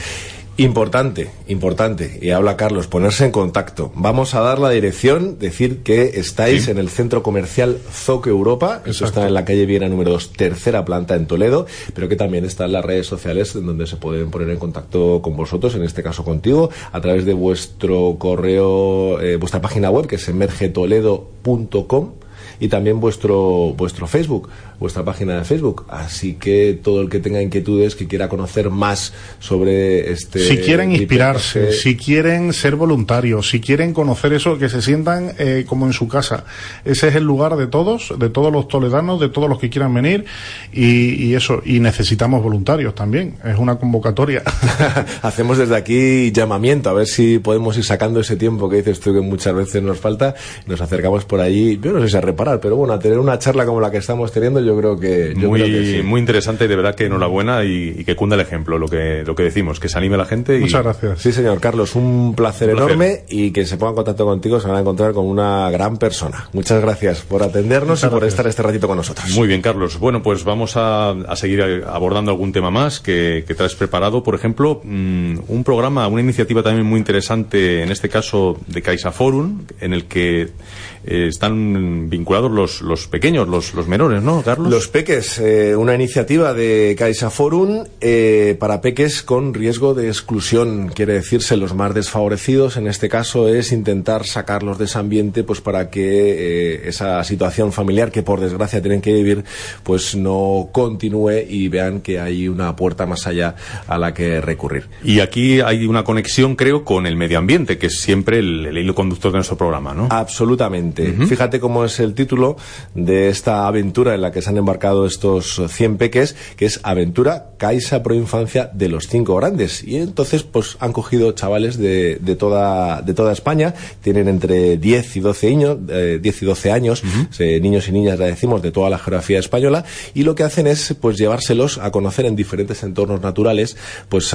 Importante, y habla Carlos, ponerse en contacto. Vamos a dar la dirección, decir que estáis en el Centro Comercial Zoque Europa. Exacto. Eso está en la calle Viena número 2, tercera planta en Toledo, pero que también están las redes sociales en donde se pueden poner en contacto con vosotros, en este caso contigo, a través de vuestro correo, vuestra página web, que es emergetoledo.com, y también vuestro Facebook, vuestra página de Facebook. Así que todo el que tenga inquietudes, que quiera conocer más sobre si quieren inspirarse, si quieren ser voluntarios, si quieren conocer eso, que se sientan como en su casa. Ese es el lugar de todos los toledanos, de todos los que quieran venir, y eso, y necesitamos voluntarios también. Es una convocatoria. Hacemos desde aquí llamamiento, a ver si podemos ir sacando ese tiempo que dices tú que muchas veces nos falta. Nos acercamos por allí, yo no sé si a reparar, pero bueno, a tener una charla como la que estamos teniendo, yo creo que sí. Muy interesante, y de verdad que enhorabuena, y que cunda el ejemplo, lo que decimos, que se anime la gente. Muchas gracias. Sí, señor Carlos, un placer enorme, y que se ponga en contacto contigo, se van a encontrar con una gran persona. Muchas gracias por atendernos y por estar este ratito con nosotros. Muy bien, Carlos. Bueno, pues vamos a seguir abordando algún tema más que traes preparado. Por ejemplo, un programa, una iniciativa también muy interesante, en este caso de CaixaForum, en el que están vinculados los pequeños, los menores, ¿no, Carlos? Los peques, una iniciativa de CaixaForum para peques con riesgo de exclusión, quiere decirse los más desfavorecidos. En este caso es intentar sacarlos de ese ambiente, pues para que esa situación familiar que por desgracia tienen que vivir, pues no continúe, y vean que hay una puerta más allá a la que recurrir. Y aquí hay una conexión, creo, con el medio ambiente, que es siempre el hilo conductor de nuestro programa, ¿no? Absolutamente. Fíjate cómo es el título de esta aventura en la que se han embarcado estos 100 peques, que es Aventura Caixa Pro Infancia de los 5 grandes. Y entonces pues han cogido chavales de toda España, tienen entre 10 y 12 años, niños y niñas, ya decimos, de toda la geografía española, y lo que hacen es pues llevárselos a conocer en diferentes entornos naturales, pues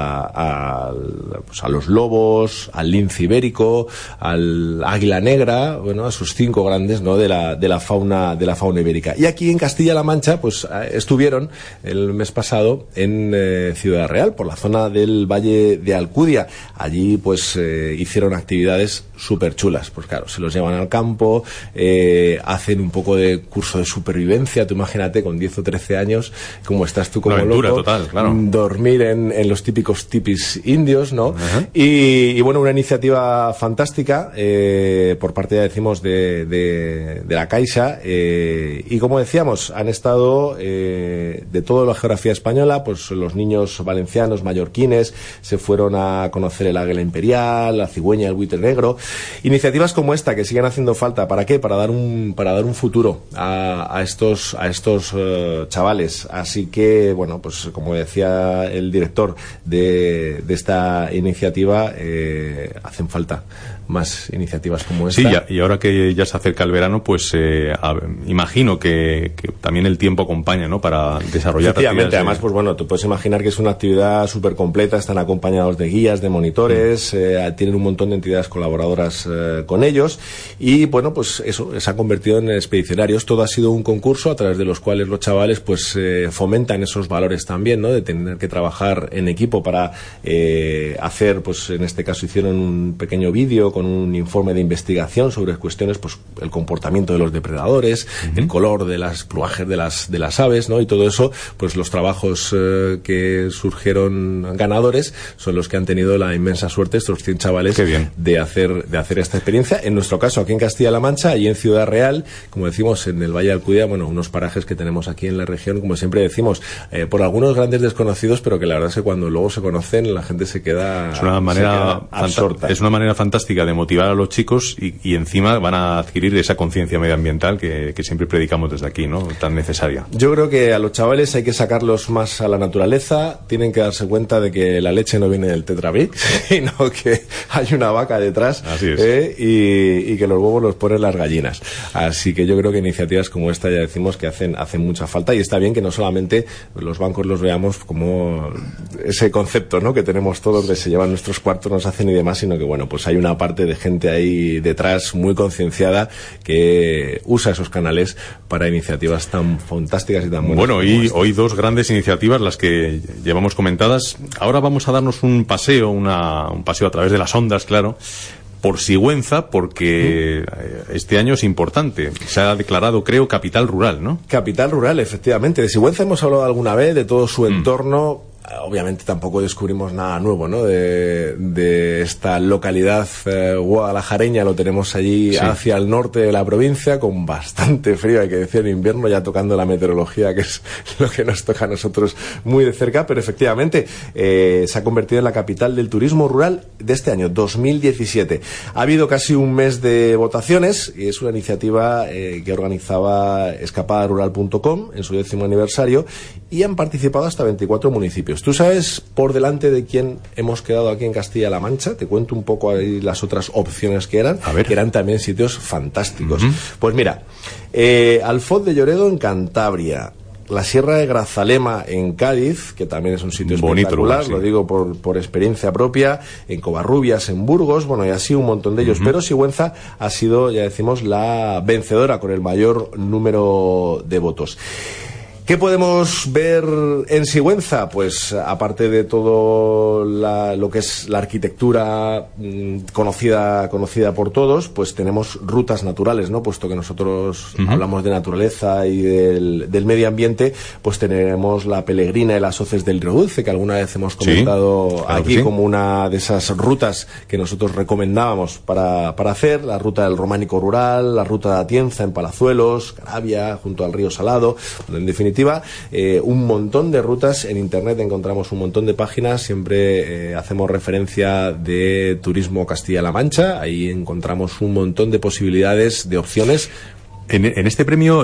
a los lobos, al lince ibérico, al águila negra, bueno, a sus 5 grandes, ¿no?, de la fauna ibérica. Y aquí en Castilla-La Mancha pues estuvieron el mes pasado en Ciudad Real, por la zona del Valle de Alcudia. Allí pues hicieron actividades súper chulas. Pues claro, se los llevan al campo, hacen un poco de curso de supervivencia. Tú imagínate, con 10 o 13 años, como estás tú como aventura loco, total, claro. Dormir en los típicos tipis indios, ¿no? Y bueno, una iniciativa fantástica por parte, ya decimos, de la Caixa, y como decíamos, han estado de toda la geografía española, pues los niños valencianos, mallorquines, se fueron a conocer el águila imperial, la cigüeña, el buitre negro. Iniciativas como esta, que siguen haciendo falta. ¿Para qué? Para dar un futuro a estos chavales. Así que, bueno, pues como decía el director de esta iniciativa, hacen falta más iniciativas como esta. Sí, y ahora que ya se acerca el verano, pues imagino que también el tiempo acompaña, ¿no?, para desarrollar actividades. Además, pues bueno, tú puedes imaginar que es una actividad súper completa, están acompañados de guías, de monitores, tienen un montón de entidades colaboradoras con ellos, y bueno, pues eso, se ha convertido en expedicionarios. Todo ha sido un concurso a través de los cuales los chavales pues fomentan esos valores también, ¿no?, de tener que trabajar en equipo para hacer, pues en este caso hicieron un pequeño vídeo con un informe de investigación sobre cuestiones, pues el comportamiento de los depredadores, el color de las plumajes de las aves, ¿no? Y todo eso, pues los trabajos que surgieron ganadores son los que han tenido la inmensa suerte, estos 100 chavales, de hacer esta experiencia. En nuestro caso, aquí en Castilla-La Mancha y en Ciudad Real, como decimos, en el Valle de Alcudia, bueno, unos parajes que tenemos aquí en la región, como siempre decimos, por algunos grandes desconocidos, pero que la verdad es que cuando luego se conocen, la gente se queda absorta. Es una manera fantástica de motivar a los chicos, y encima van a adquirir esa conciencia medioambiental que siempre predicamos desde aquí, ¿no?, tan necesaria. Yo creo que a los chavales hay que sacarlos más a la naturaleza, tienen que darse cuenta de que la leche no viene del Tetra Pak, sino que hay una vaca detrás, y que los huevos los ponen las gallinas. Así que yo creo que iniciativas como esta, ya decimos, que hacen mucha falta, y está bien que no solamente los bancos los veamos como ese concepto, ¿no?, que tenemos todos de se llevan nuestros cuartos, nos hacen y demás, sino que bueno, pues hay una parte de gente ahí detrás muy concienciada que que usa esos canales para iniciativas tan fantásticas y tan buenas. Bueno, y hoy dos grandes iniciativas, las que llevamos comentadas. Ahora vamos a darnos un paseo, un paseo a través de las ondas, claro, por Sigüenza, porque este año es importante. Se ha declarado, creo, capital rural, ¿no? Capital rural, efectivamente. De Sigüenza hemos hablado alguna vez, de todo su entorno. Obviamente tampoco descubrimos nada nuevo, ¿no? De esta localidad guadalajareña. Lo tenemos allí hacia el norte de la provincia, con bastante frío, hay que decir, en invierno, ya tocando la meteorología, que es lo que nos toca a nosotros muy de cerca, pero efectivamente se ha convertido en la capital del turismo rural de este año, 2017. Ha habido casi un mes de votaciones, y es una iniciativa que organizaba escapadarural.com en su 10º aniversario, y han participado hasta 24 municipios. ¿Tú sabes por delante de quién hemos quedado aquí en Castilla-La Mancha? Te cuento un poco ahí las otras opciones que eran, que eran también sitios fantásticos. Pues mira, Alfoz de Lloredo en Cantabria, la Sierra de Grazalema en Cádiz, que también es un sitio espectacular, lo digo por experiencia propia, en Covarrubias, en Burgos, bueno, y así un montón de ellos, pero Sigüenza ha sido, ya decimos, la vencedora con el mayor número de votos. ¿Qué podemos ver en Sigüenza? Pues aparte de todo lo que es la arquitectura conocida por todos, pues tenemos rutas naturales, ¿no? Puesto que nosotros hablamos de naturaleza y del medio ambiente, pues tenemos la Pelegrina y las Hoces del Río Dulce, que alguna vez hemos comentado aquí como una de esas rutas que nosotros recomendábamos para hacer, la ruta del Románico Rural, la ruta de Atienza en Palazuelos, Caravia, junto al río Salado, en definitiva, un montón de rutas. En internet encontramos un montón de páginas, siempre hacemos referencia de Turismo Castilla-La Mancha, ahí encontramos un montón de posibilidades, de opciones. En este premio,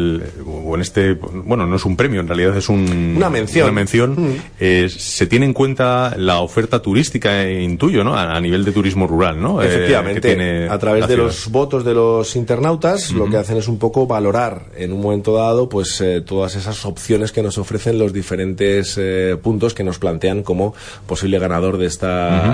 bueno, no es un premio, en realidad es una mención. Se tiene en cuenta la oferta turística, intuyo, ¿no? A nivel de turismo rural, ¿no? Efectivamente, a través de los votos de los internautas, lo que hacen es un poco valorar en un momento dado, pues todas esas opciones que nos ofrecen los diferentes puntos que nos plantean como posible ganador de esta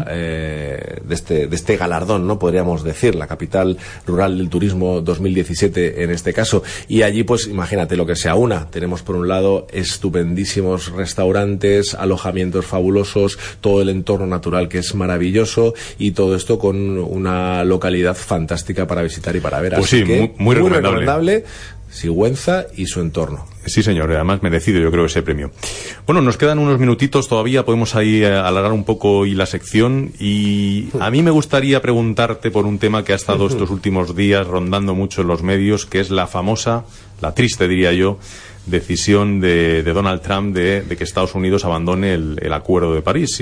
de este galardón, ¿no? Podríamos decir, la capital rural del turismo 2017 en este caso. Y allí, pues imagínate lo que se aúna. Tenemos por un lado estupendísimos restaurantes, alojamientos fabulosos, todo el entorno natural que es maravilloso, y todo esto con una localidad fantástica para visitar y para ver. Pues así sí, muy recomendable. Sigüenza y su entorno. Sí, señor, además merecido, yo creo, ese premio. Bueno, nos quedan unos minutitos todavía, podemos ahí alargar un poco y la sección, y a mí me gustaría preguntarte por un tema que ha estado estos últimos días rondando mucho en los medios, que es la famosa, la triste diría yo, decisión de Donald Trump de que Estados Unidos abandone el Acuerdo de París.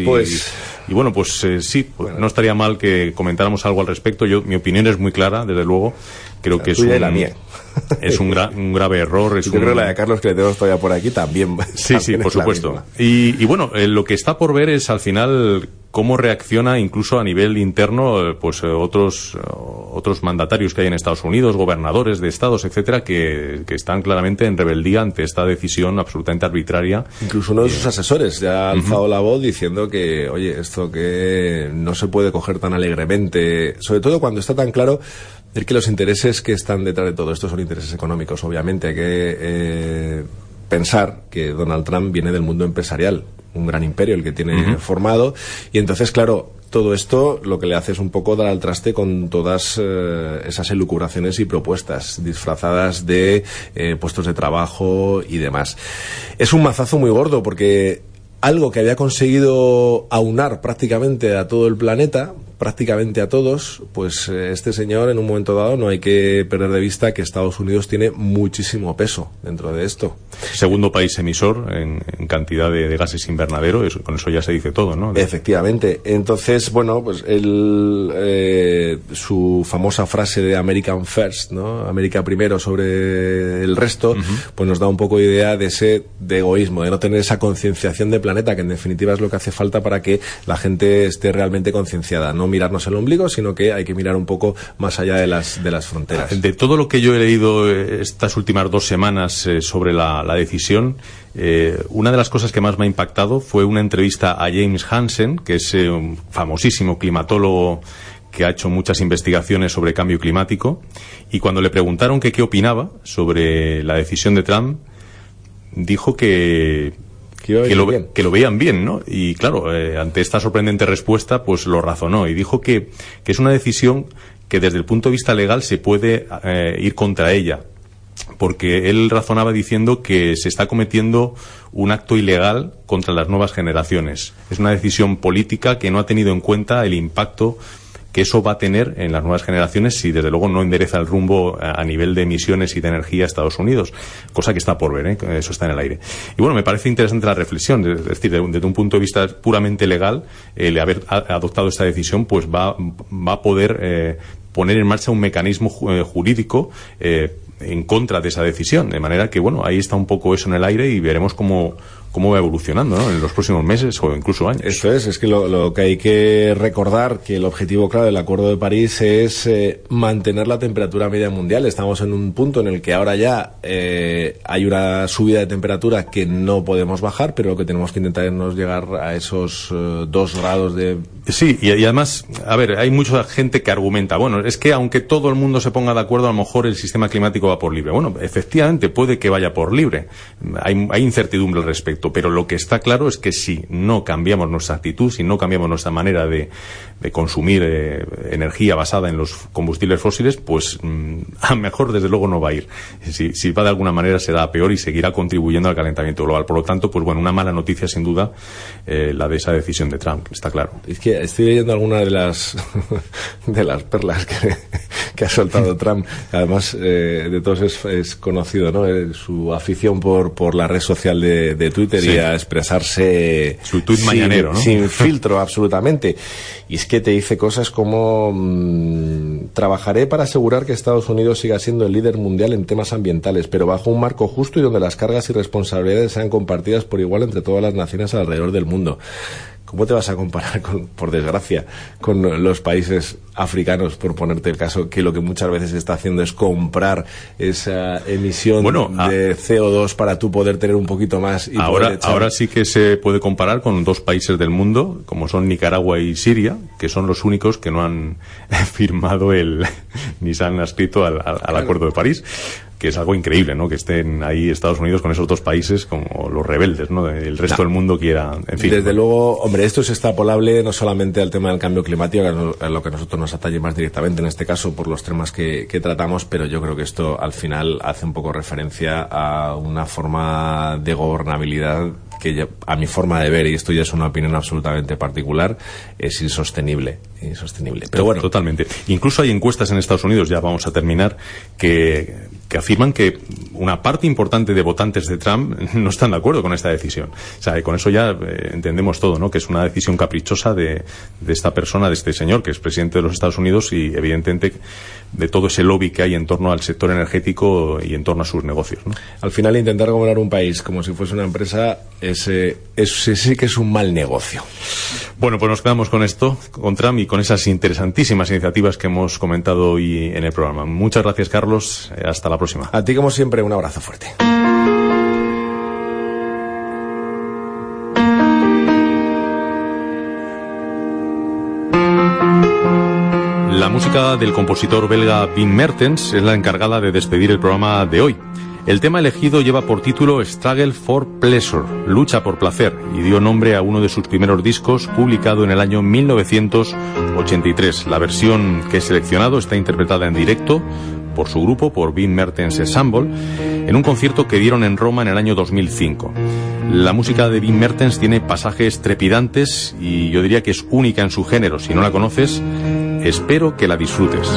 Y bueno, pues sí, no estaría mal que comentáramos algo al respecto. Mi opinión es muy clara, desde luego. Creo que la mía. Es un grave error. Yo creo que la de Carlos, que le tenemos todavía por aquí, también. Sí, por supuesto. Y bueno, lo que está por ver es al final cómo reacciona incluso a nivel interno, pues otros mandatarios que hay en Estados Unidos, gobernadores de estados, etcétera, que están claramente en rebeldía ante esta decisión absolutamente arbitraria. Incluso uno de sus asesores ya ha alzado la voz diciendo que, oye, esto que no se puede coger tan alegremente, sobre todo cuando está tan claro que los intereses que están detrás de todo esto son intereses económicos. Obviamente hay que pensar que Donald Trump viene del mundo empresarial, un gran imperio el que tiene formado, y entonces, claro, todo esto lo que le hace es un poco dar al traste con todas esas elucubraciones y propuestas disfrazadas de puestos de trabajo y demás. Es un mazazo muy gordo, porque algo que había conseguido aunar prácticamente a todo el planeta, prácticamente a todos, pues este señor, en un momento dado, no hay que perder de vista que Estados Unidos tiene muchísimo peso dentro de esto. Segundo país emisor en cantidad de gases invernadero, con eso ya se dice todo, ¿no? Efectivamente. Entonces, bueno, pues su famosa frase de American First, ¿no? América primero sobre el resto, pues nos da un poco de idea de egoísmo, de no tener esa concienciación de planeta, que en definitiva es lo que hace falta para que la gente esté realmente concienciada. No mirarnos el ombligo, sino que hay que mirar un poco más allá de las fronteras. De todo lo que yo he leído estas últimas 2 semanas sobre la decisión, una de las cosas que más me ha impactado fue una entrevista a James Hansen, que es un famosísimo climatólogo que ha hecho muchas investigaciones sobre cambio climático, y cuando le preguntaron qué opinaba sobre la decisión de Trump, dijo que lo veían bien, ¿no? Y claro, ante esta sorprendente respuesta, pues lo razonó y dijo que es una decisión que desde el punto de vista legal se puede ir contra ella, porque él razonaba diciendo que se está cometiendo un acto ilegal contra las nuevas generaciones. Es una decisión política que no ha tenido en cuenta el impacto que eso va a tener en las nuevas generaciones si desde luego no endereza el rumbo a nivel de emisiones y de energía a Estados Unidos, cosa que está por ver, eso está en el aire. Y bueno, me parece interesante la reflexión, es decir, desde un punto de vista puramente legal, el haber adoptado esta decisión pues va a poder poner en marcha un mecanismo jurídico en contra de esa decisión, de manera que bueno, ahí está un poco eso en el aire y veremos cómo va evolucionando, ¿no?, en los próximos meses o incluso años. Eso es que lo que hay que recordar, que el objetivo claro del Acuerdo de París es mantener la temperatura media mundial. Estamos en un punto en el que ahora ya hay una subida de temperatura que no podemos bajar, pero lo que tenemos que intentar es no llegar a esos 2 grados de... Sí, y además, a ver, hay mucha gente que argumenta, bueno, es que aunque todo el mundo se ponga de acuerdo, a lo mejor el sistema climático va por libre. Bueno, efectivamente, puede que vaya por libre. Hay incertidumbre al respecto, pero lo que está claro es que si no cambiamos nuestra actitud, si no cambiamos nuestra manera de consumir energía basada en los combustibles fósiles, pues a mejor desde luego no va a ir. Si va de alguna manera será a peor y seguirá contribuyendo al calentamiento global. Por lo tanto, pues bueno, una mala noticia sin duda la de esa decisión de Trump, está claro. Es que estoy leyendo algunas de las perlas que ha soltado Trump. Además, de todos es conocido, ¿no? Su afición por la red social de Twitter, sí, y a expresarse su tuit mañanero, ¿no? Sin filtro, absolutamente. Y es que te dice cosas como trabajaré para asegurar que Estados Unidos siga siendo el líder mundial en temas ambientales, pero bajo un marco justo y donde las cargas y responsabilidades sean compartidas por igual entre todas las naciones alrededor del mundo. ¿Cómo te vas a comparar, por desgracia, con los países africanos, por ponerte el caso, que lo que muchas veces se está haciendo es comprar esa emisión de CO2 para tú poder tener un poquito más? Y ahora sí que se puede comparar con 2 países del mundo, como son Nicaragua y Siria, que son los únicos que no han firmado ni se han adscrito al Acuerdo de París, que es algo increíble, ¿no?, que estén ahí Estados Unidos con esos 2 países como los rebeldes, ¿no?, el resto del mundo quiera, en fin. Desde luego, hombre, esto es extrapolable no solamente al tema del cambio climático, a lo que a nosotros nos atañe más directamente, en este caso por los temas que tratamos, pero yo creo que esto al final hace un poco referencia a una forma de gobernabilidad que ya, a mi forma de ver, y esto ya es una opinión absolutamente particular, es insostenible. Pero bueno, totalmente. Incluso hay encuestas en Estados Unidos, ya vamos a terminar, que afirman que una parte importante de votantes de Trump no están de acuerdo con esta decisión. O sea, con eso ya entendemos todo, ¿no?, que es una decisión caprichosa de esta persona, de este señor, que es presidente de los Estados Unidos, y evidentemente de todo ese lobby que hay en torno al sector energético y en torno a sus negocios, ¿no? Al final, intentar gobernar un país como si fuese una empresa, sí que es un mal negocio. Bueno, pues nos quedamos con esto, con Trump y con esas interesantísimas iniciativas que hemos comentado hoy en el programa. Muchas gracias, Carlos. Hasta la próxima. A ti, como siempre, un abrazo fuerte. La música del compositor belga Wim Mertens es la encargada de despedir el programa de hoy. El tema elegido lleva por título Struggle for Pleasure, lucha por placer, y dio nombre a uno de sus primeros discos, publicado en el año 1983. La versión que he seleccionado está interpretada en directo por su grupo, por Wim Mertens Ensemble, en un concierto que dieron en Roma en el año 2005. La música de Wim Mertens tiene pasajes trepidantes y yo diría que es única en su género. Si no la conoces, espero que la disfrutes.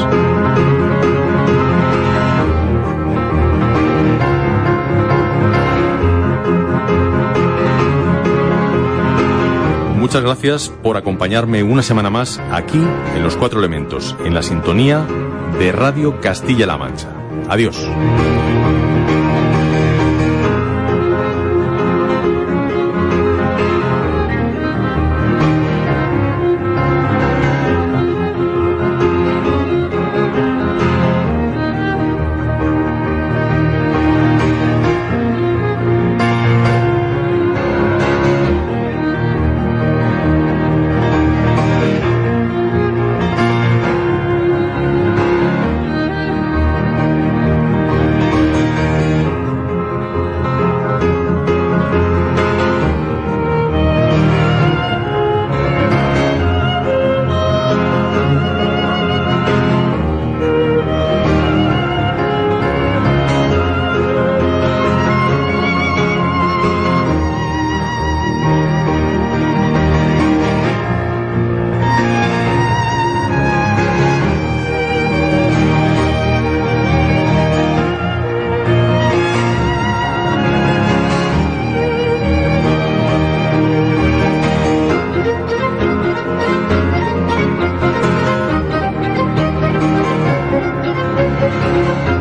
Muchas gracias por acompañarme una semana más aquí en Los Cuatro Elementos, en la sintonía de Radio Castilla-La Mancha. Adiós. Thank you.